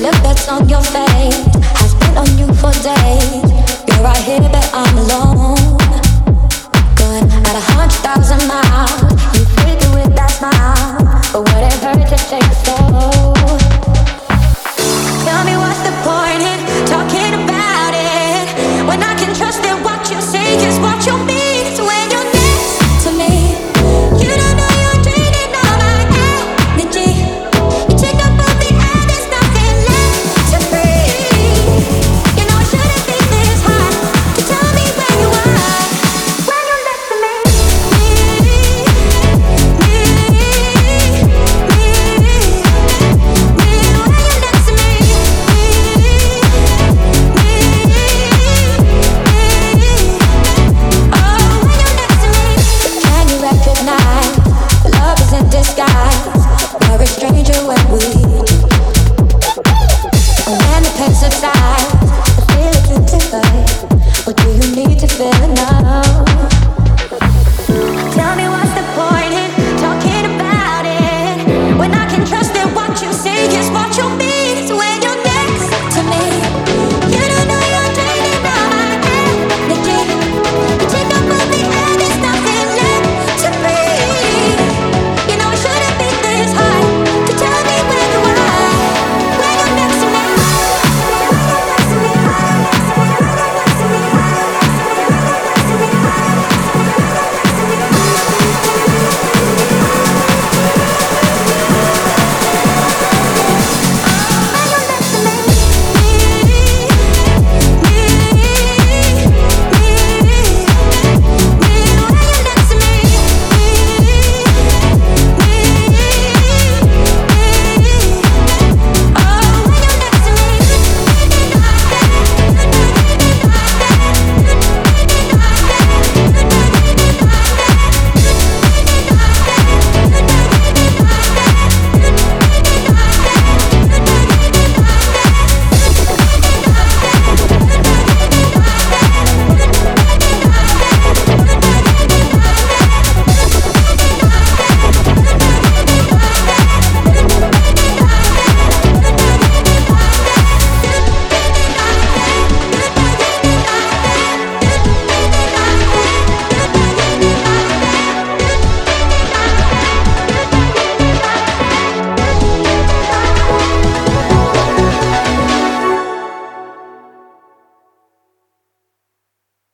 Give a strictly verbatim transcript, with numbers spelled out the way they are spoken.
look that's on your face has been on you for days. You're right here, but I'm alone. Going at a hundred thousand miles. You freak me with that smile, but would it hurt to take a soul?